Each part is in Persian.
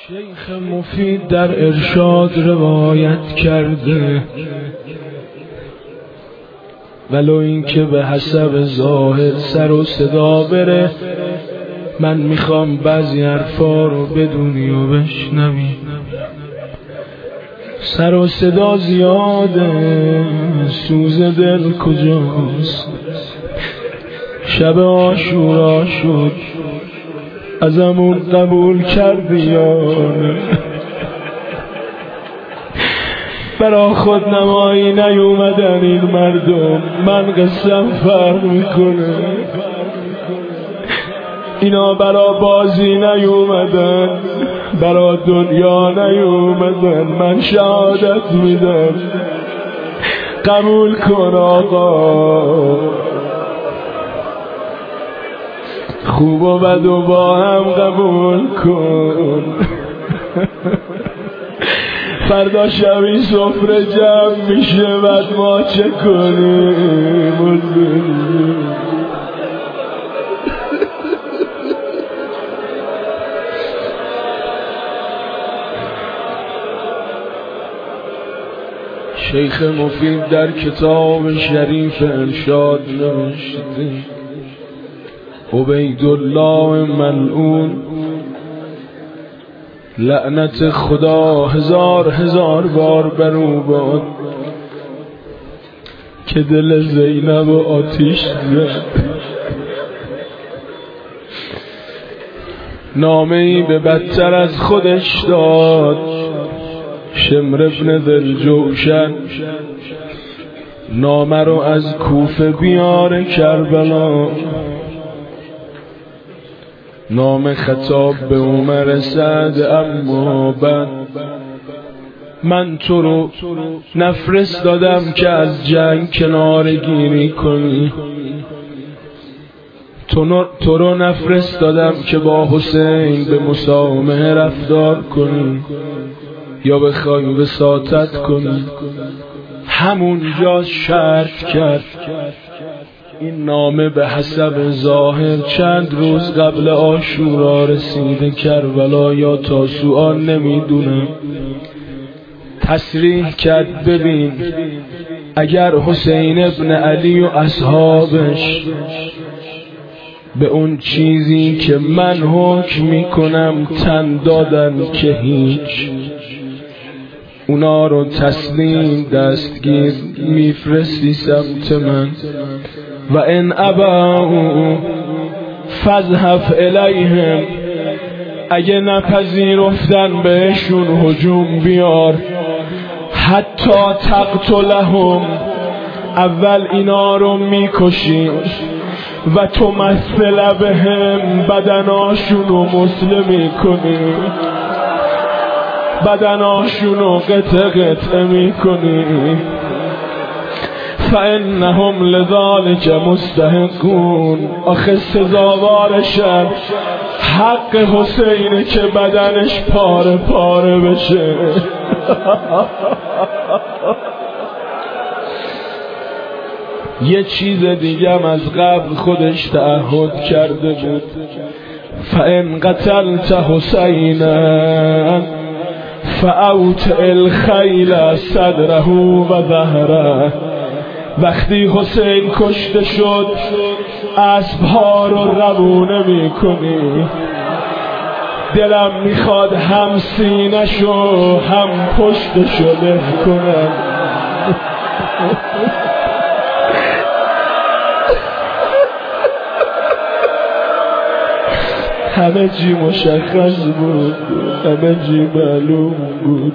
شیخ مفید در ارشاد روایت کرده، ولو این که به حسب ظاهر سر و صدا بره، من میخوام بعضی حرفا رو بدونی و بشنوی. سر و صدا زیاده، سوز دل کجاست؟ شب عاشورا شد، ازمون قبول کردی یا نه؟ برا خود نمایی نیومدن این مردم، من قسم فرق میکنه. اینا برا بازی نیومدن، برا دنیا نیومدن. من شهادت میدم، قبول کن آقا. خوب و بد و با هم قبول کن. فردا شب این سفره جمع میشه، بعد ما چه کنیم؟ شیخ مفید در کتاب شریف ارشاد نوشته، عبیدالله ملعون لعنت خدا هزار بار بر او باد که دل زینب و آتیش زد. نامه‌ای به بدتر از خودش داد، شمر ابن ذوالجوشن نامه رو از کوفه بیاره کربلا. نام خطاب به عمر سعد، اما بعد من تو رو نفرستادم که از جنگ کناره گیری کنی، تو رو نفرستادم که با حسین به مسامحه رفتار کنی یا بخوای وساطت کنی. همونجا شرط کرد این نامه به حسب ظاهر چند روز قبل عاشورا رسیده کربلا یا تاسوعا نمیدونم. تصریح کرد ببین اگر حسین ابن علی و اصحابش به اون چیزی که من حکم میکنم تن دادن که هیچ، اونا رو تسلیم دستگیر میفرستی سمت من. و ان اباؤ فاذهب الیهم، اگه نپذیرفتن بهشون هجوم بیار. حتی تقتلهم، اول اینا رو میکشی و تو مثل بهم، بدناشون رو مسلمی کنی، بدناشونو قطعه میکنی. فانهم لذلك مستحقون، آخه سزاوارشن. حق حسینه که بدنش پاره پاره بشه. یه چیز دیگه از قبل خودش تعهد کرده بود، فان قتلت حسینا فاوت الخیل صدره و ظهره. وقتی حسین کشته شد اسبها رو روونه میکنی. دلم میخواد هم سینه‌شو هم پشتشو له کنم. همه چی مشخص بود، همه چی معلوم بود.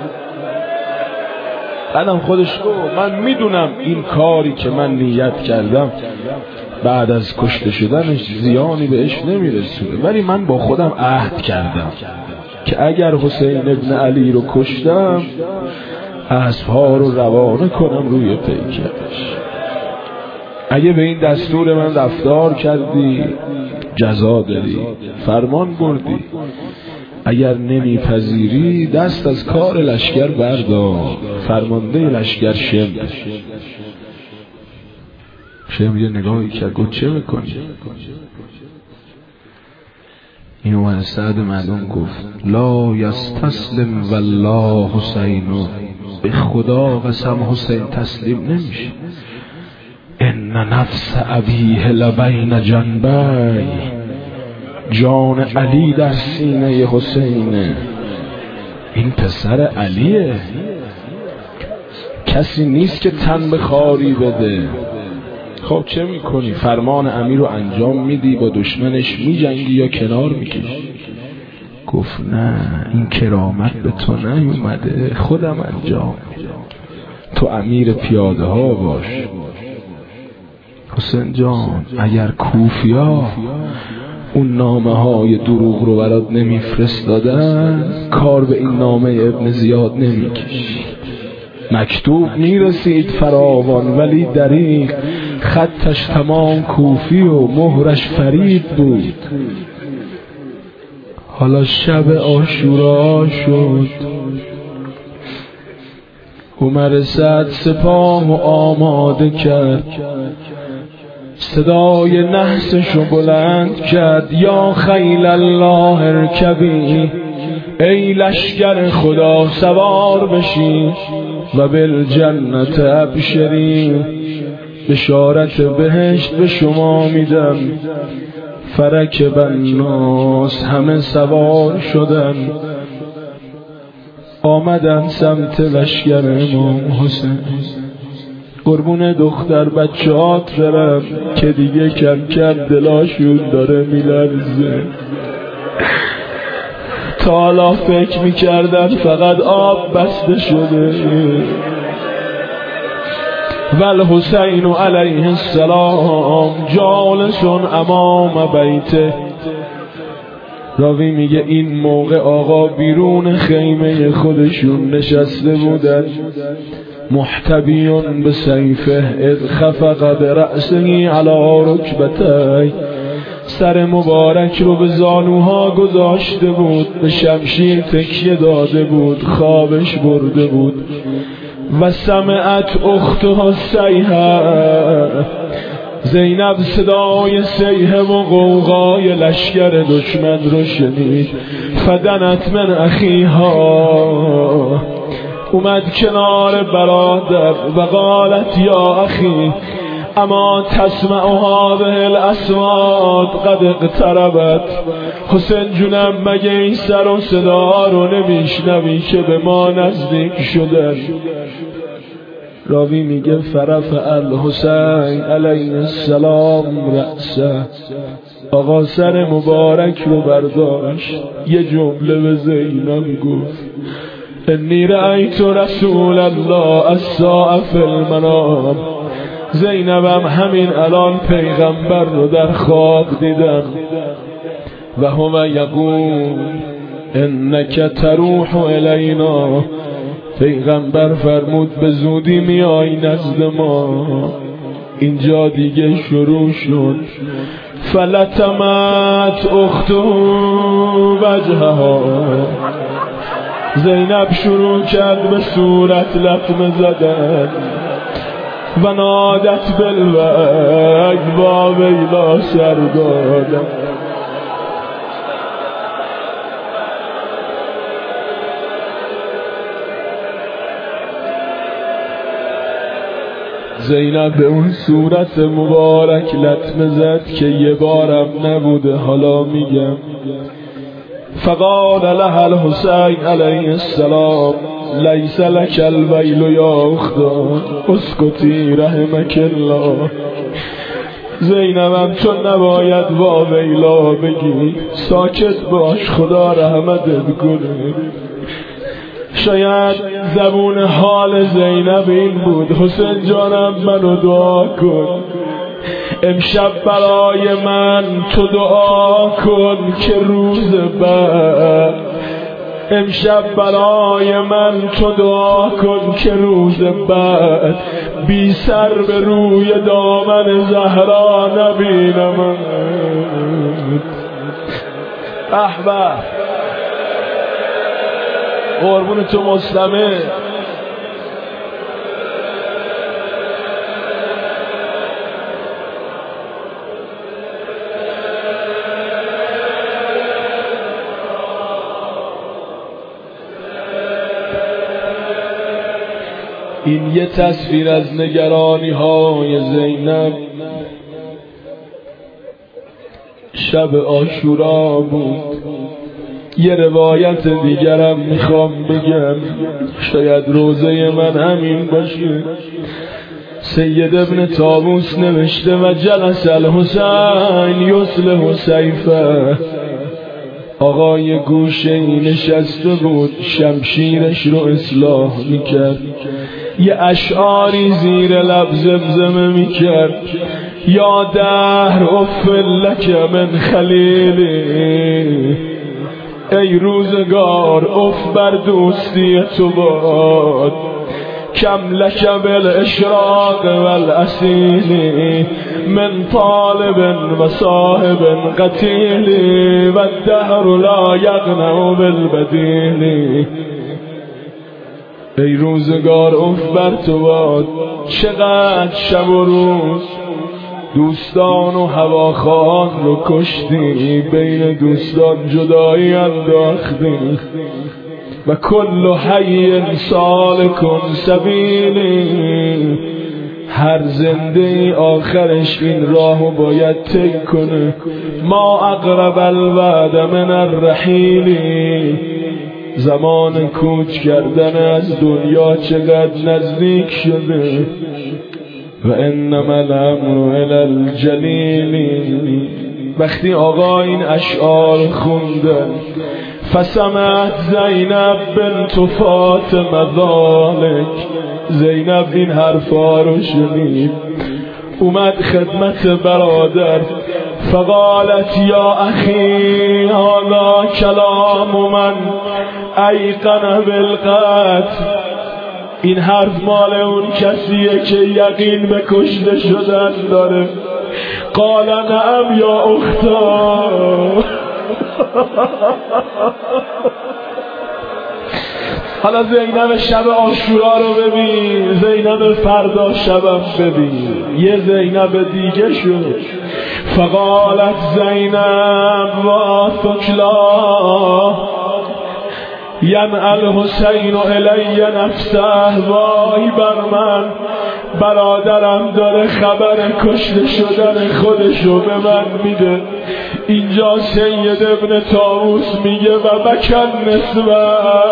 بعدم خودش گفت من میدونم این کاری که من نیت کردم بعد از کشته شدنش زیانی بهش نمیرسونه، ولی من با خودم عهد کردم که اگر حسین ابن علی رو کشتم اسبها رو روانه کنم روی پیکرش. اگه به این دستور من رفتار کردی جزا داری، فرمان بردی. اگر نمیپذیری دست از کار لشکر بردار. فرمانده لشکر شم یه نگاهی کرد، گفت چه میکنی؟ این اومد سعد معلوم گفت لا یستسلم والله حسین، به خدا قسم حسین تسلیم نمیشه. ان نفس ابیه لبین جنبی، جان علی در سینه حسینه. این پسر علیه، کسی نیست که تن به خاری بده. خب چه میکنی؟ فرمان امیر رو انجام میدی، با دشمنش میجنگی یا کنار میکشی؟ گفت نه، این کرامت به تو نیومده، خودم انجام میدم، تو امیر پیاده ها باش. حسین جان اگر کوفیا اون نامه های دروغ رو برات نمیفرستادن، کار به این نامه ابن زیاد نمیکشید. مکتوب میرسید فراوان، ولی دریغ خطش تمام کوفی و مهرش فرید بود. حالا شب عاشورا شد، عمر سعد سپاه و آماده کرد، صدای نحسشو بلند کرد، یا خیل الله ارکبی، ای لشکر خدا سوار بشی، و بالجنت ابشری، بشارت بهشت به شما میدم. فرکب الناس، همه سوار شدن، آمدن سمت لشکر امام حسین. قربون دختر بچه‌هات برم که دیگه کم کم دلاشون داره میلرزه. تا حالا فکر میکردن فقط آب بسته شده، والحسین علیه السلام جالس امام بیته. راوی میگه این موقع آقا بیرون خیمه خودشون نشسته بودن، محتبیون به سیفه اذ خفق برأسه علی رکبتیه، سر مبارک رو به زانوها گذاشته بود، به شمشیر تکیه داده بود، خوابش برده بود. و سمعت اختها سیحه، زینب صدای سیحه و غوغای لشکر دشمن رو شنید. فدنت من اخیها، اومد کنار برادر و قالت یا اخی اما تسمع هذه الاصوات قد اقتربت. حسین جونم مگه این سر و صدا رو نمیشنوی که به ما نزدیک شدن؟ راوی میگه فرفع الحسین علیه السلام رأسه، آقا سر مبارک رو برداشت، یه جمله به زینب گفت انی رأیت رسول الله الساعة فی المنام. زینبم همین الان پیغمبر رو در خواب دیدم. و هو یقول انک تروح الینا، پیغمبر فرمود به زودی میای نزد ما. اینجا دیگه شروع شد. فلتمت اخته وجهها، زینب شروع کرد به صورت لطمه زدن. و نادت بالوعد و ویلا سر دادم. زینب به اون صورت مبارک لطمه زد که یه بارم نبوده، حالا میگم. فقال لها الحسین علیه السلام لیس لک الویل یا اختا اسکتی رحمک الله. زینبم تو نباید وا ویلا بگی، ساکت باش خدا رحمتت کنه. شاید زبون حال زینب این بود حسین جانم منو دعا کن، امشب برای من تو دعا کن که روز بعد، امشب برای من تو دعا کن که روز بعد بی سر به روی دامن زهرا نبینم. احبه قربون تو مسلمه. این یه تصویر از نگرانی های زینب شب عاشورا بود. یه روایت دیگرم میخوام بگم، شاید روزه من همین باشه. سید ابن طاووس نوشته و جلس الحسین یصلح سیفه، آقای گوشه‌ای نشسته بود شمشیرش رو اصلاح میکرد. یه اشعاری زیر لب زمزمه میکرد، یا دهر اف لک من خلیلی، ای روزگار اف بر دوستی تو باد، کم لک بالاشراق والاسیل، من طالب و صاحب قتیل، و الدهر لا یغنم بالبدیل. ای روزگار اف بر تو باد، چقدر شب و روز دوستان و هواخوان رو کشتی، بین دوستان جدایی انداختی، و کل حی سالکن سبیلی، هر زنده آخرش این راهو باید طی کنه. ما اقرب الوعد من الرحیل، زمان کوچ کردن از دنیا چقدر نزدیک شده. و انما الامر الی الجلیل. وقتی آقا این اشعار خوندن، فسمعت زینب بنت فاطمه ذالک، زینب این حرفا رو شنید، اومد خدمت برادر، فقالت یا اخی هذا کلام من ایقن بالقتل، این حرف مال اون کسیه که یقین به کشته شدن داره. قال نعم یا اختا. حالا زینب شب عاشورا رو ببین، زینب فردا شبم ببین، یه زینب دیگه شد. فقالت زینب و ثکلا ینعل حسین الی نفسه، وای بر من، برادرم داره خبر کشته شدن خودشو به من میده. اینجا سید ابن طاووس میگه و بکن نسوه،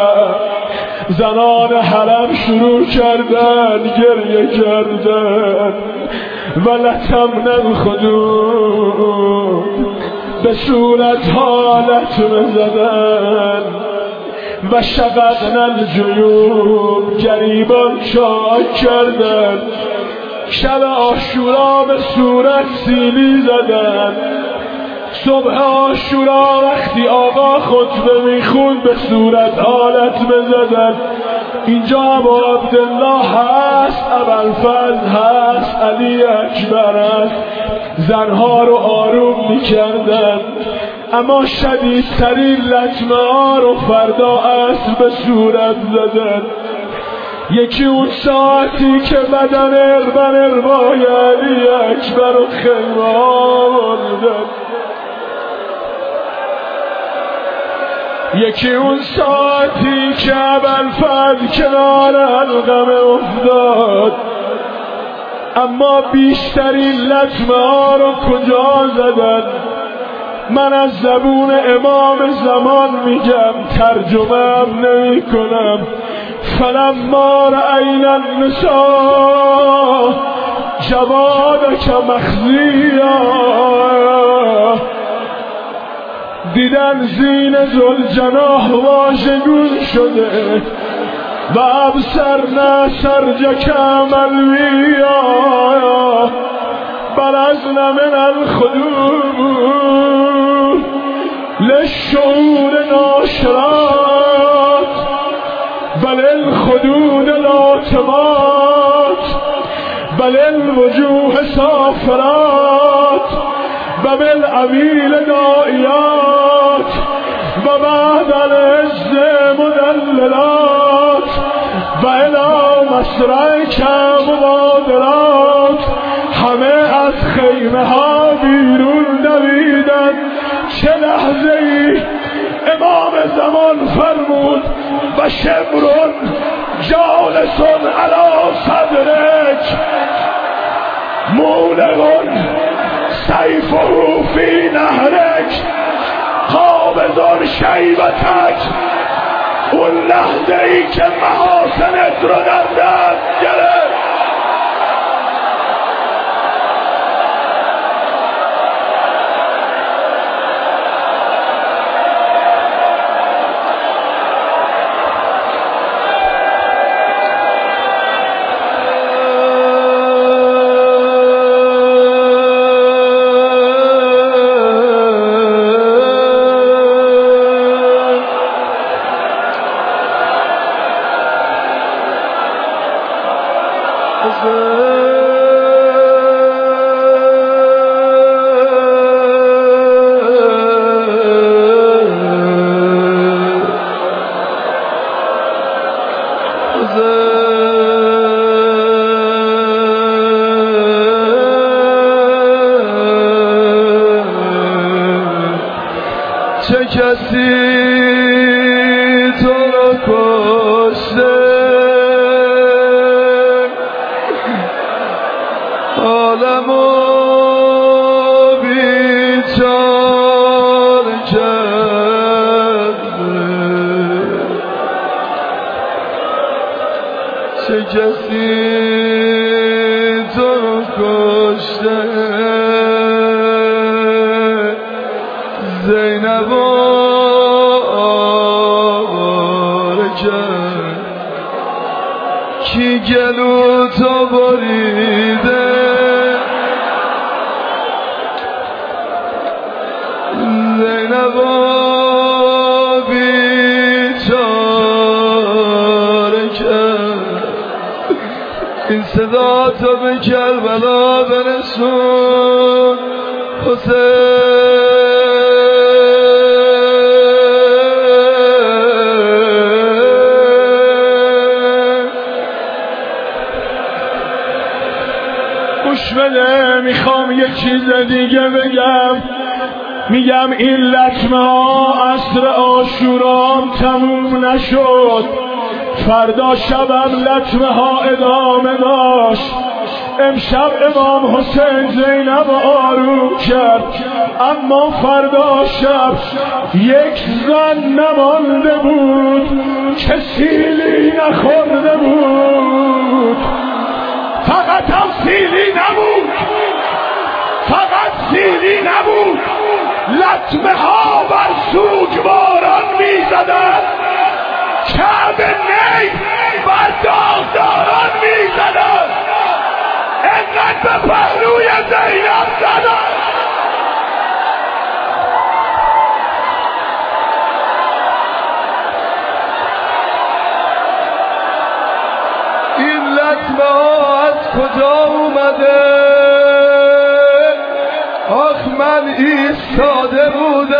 زنان حرم شروع کردن گریه کردن، و لتمنن خدود، به صورت حالت بزدن، و شققن الجیوب، گریبان چاک کردن، شب عاشورا به صورت سیلی زدن. صبح عاشورا وقتی آقا خطبه میخوند به صورت حالت بزدن. اینجا ابا عبدالله هست، ابوالفضل هست، علی اکبر هست، زنها رو آروم میکردن، اما شدیدترین لطمه ها رو فردا عصر به صورت زدن. یکی اون ساعتی که بدن اربای علی اکبر و خیمه آوردن، یکی اون ساعتی که ابوالفضل کنار علقمه افتاد. اما بیشترین لطمه ها رو کجا زدن؟ من از زبون امام زمان میگم، ترجمه هم نمی کنم. فلما رأینا النساء جوادک مخزیا، دیدن زین ذوالجناح واژگون شده، و ابصرنا سرجک ملویا، برزنا من الخدود للشعور ناشرات، بل الخدود لاتمات، بل الوجوه سافرات، و بالعویل دائیات، و بعد العز مدللات، و الى مسرعک مبادرات. همه از خیمه ها بیرون دویدن. چه لحظه ای امام زمان فرمود و شبرون جالس علی صدرک مولق سیفه فی نهرک قابض شیبتک. اون لحظه ای که محاسنت رو در دست گرفت، چه کسی تو رو کشته عالمو بیچاره کرده، چه کسی تو رو کشته زینب آواره کرد، کی گلو تو بریده زینب بیچاره کرد. این صدا تو به کربلا برسون حسین. گوش بده، میخوام یه چیز دیگه بگم. میگم این لطمه ها عصر عاشورام تموم نشد، فردا شبم لطمه ها ادامه داشت. امشب امام حسین زینب آروم کرد، اما فردا شب یک زن نمانده بود که سیلی نخورده بود. فقط هم سیلی نبود، فقط سیلی نبود، لطمه ها بر سوگواران می زدن، کعب نی بر داغداران می زدن، انقدر به پهلوی زینب زدن. این لطمه ها از کجا اومده؟ آخ من ایستاده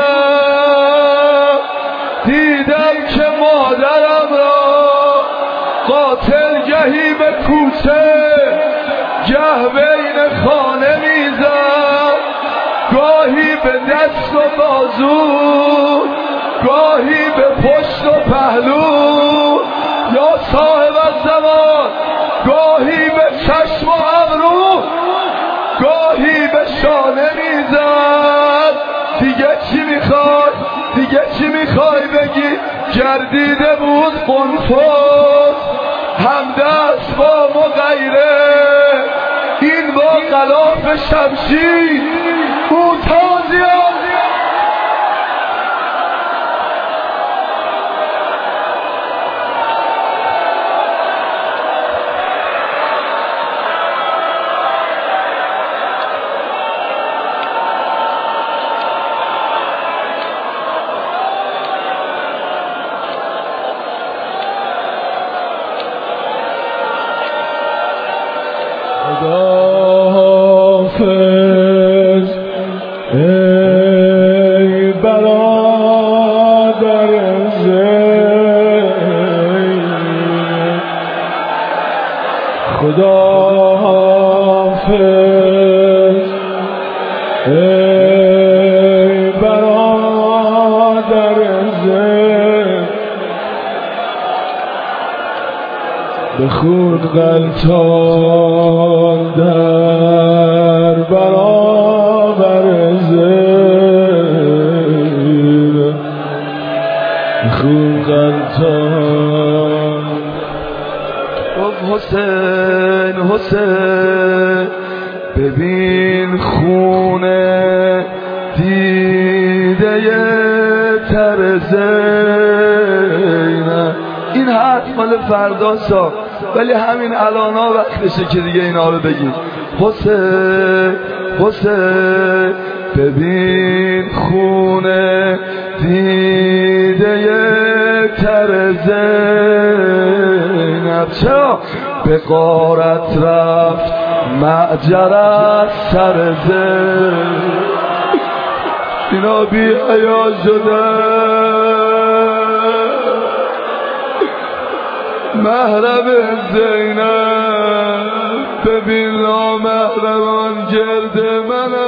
بودم، دیدم که مادرم را قاتل گهی به کوچه گه بین خانه میزد، گاهی به دست و بازو، گاهی به پشت و پهلو، یا صاحب الزمان گاهی به چشم و ابرو، گاهی به شانه میزد. دیگه چی میخوای؟ دیگه چی میخوای بگی؟ گردیده بود قنفذ، همدست با مغیره، این با غلاف شمشیر، او تازیان. خداحافظ ای برادر زین، خداحافظ ای برادر زین. به خون غلطان در برابر زینب، به خون غلطان. گفت حسین حسین ببین خونه دیده تر زینب. این حرف مال فرداسا، ولی همین الانا وقتشه که دیگه اینا رو بگیم. حسین حسین ببین خونه دیده تر زینب، چرا به غارت رفت معجر از سر زینب. اینا بی حیا شدن، محرم زینب. ببین نامحرمان گرد من